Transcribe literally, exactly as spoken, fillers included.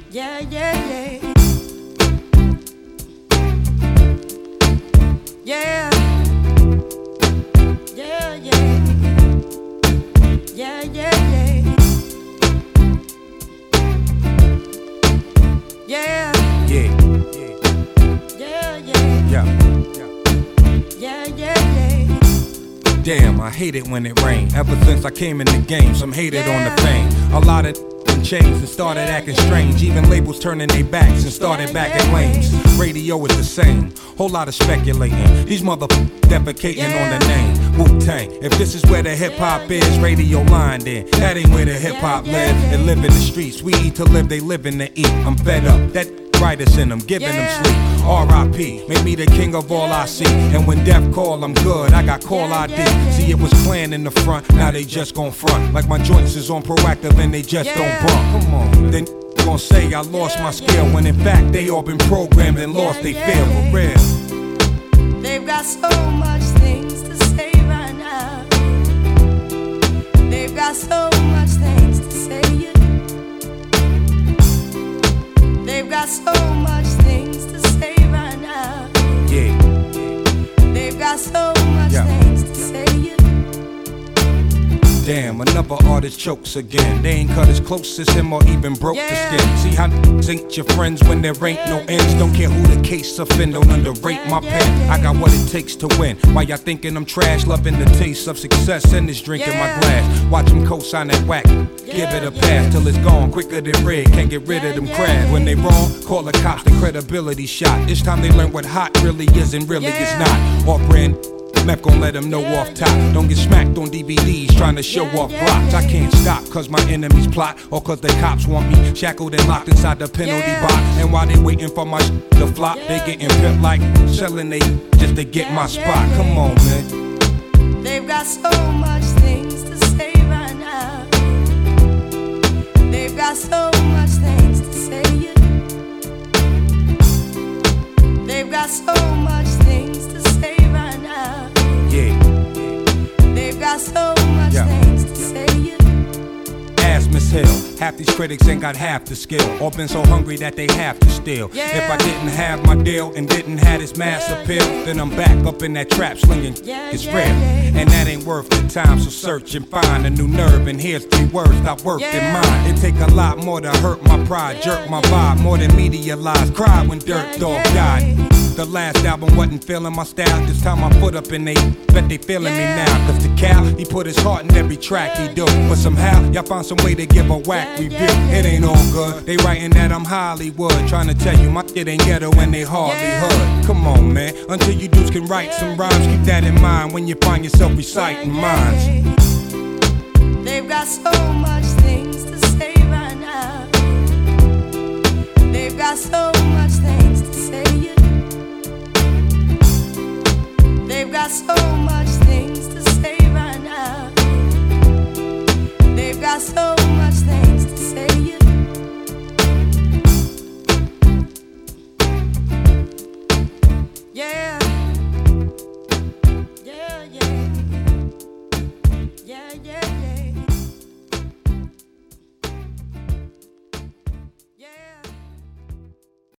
Yeah, yeah, yeah. Yeah. Yeah, yeah. Yeah, yeah, yeah. Yeah. Yeah. Yeah, yeah. Yeah. Yeah, yeah, yeah. Damn, I hate it when it rain. Ever since I came in the game, some hated on the fame. A lot of changed and started acting strange. Even labels turning their backs and started back in lanes. Radio is the same, whole lot of speculating. These motherfuckers defecating on the name Wu-Tang. If this is where the hip-hop is, radio line then. That ain't where the hip-hop live. They live in the streets, we eat to live, they living to eat. I'm fed up, that writers in them, giving them sleep. R I P, make me the king of all I see. And when death call, I'm good, I got call I D. See, it was planned in the front, now they just gon' front. Like my joints is on proactive and they just don't bump. Come on, then gon' say I lost my skill, when in fact they all been programmed and lost they feel for real. They've got so much things to say right now. They've got so much things to say. They've got so much things to say right now. Yeah. They've got so much yeah. things to say. Damn, another artist chokes again. They ain't cut as close as him or even broke yeah. the skin. See how ain't your friends when there ain't no ends. Don't care who the case offend, don't underrate my pen. I got what it takes to win. Why y'all thinking I'm trash? Loving the taste of success and this drink in my glass. Watch them co-sign that whack. Give it a pass till it's gone, quicker than red. Can't get rid of them crabs. When they wrong, call the cops, the credibility shot. This time they learn what hot really is and really is not. Off brand Meth gon' let them know off top. Don't get smacked on D V Ds trying to show off blocks. I can't stop cause my enemies plot, or cause the cops want me shackled and locked inside the penalty box. And while they waiting for my sh to flop, they getting pimped like selling they just to get my spot. Come on, man. They've got so much things to say right now. They've got so much things to say. They've got so much things to say right now. Yeah. They've got so much yeah. things to say. Ask Miss Hill, half these critics ain't got half the skill, or been so hungry that they have to steal. Yeah. If I didn't have my deal and didn't have this mass yeah. appeal, then I'm back up in that trap slinging. Yeah, it's yeah, real, yeah. and that ain't worth the time. So search and find a new nerve, and here's three words that worked yeah. in mine. It take a lot more to hurt my pride, yeah, jerk my vibe more than media lies. Cry when Dirt yeah, Dog yeah, died. yeah. The last album wasn't feeling my style. This time I put up and they bet they feeling yeah. me now. Cause the Cal, he put his heart in every track he do. But somehow, y'all found some way to give a whack yeah, review. yeah. It ain't all good. They writing that I'm Hollywood, trying to tell you my shit ain't ghetto when they hardly yeah. hood. Come on, man. Until you dudes can write some rhymes, keep that in mind when you find yourself reciting yeah, minds. Yeah. They've got so much things to say right now. They've got so much things to say. They've got so much things to say right now. They've got so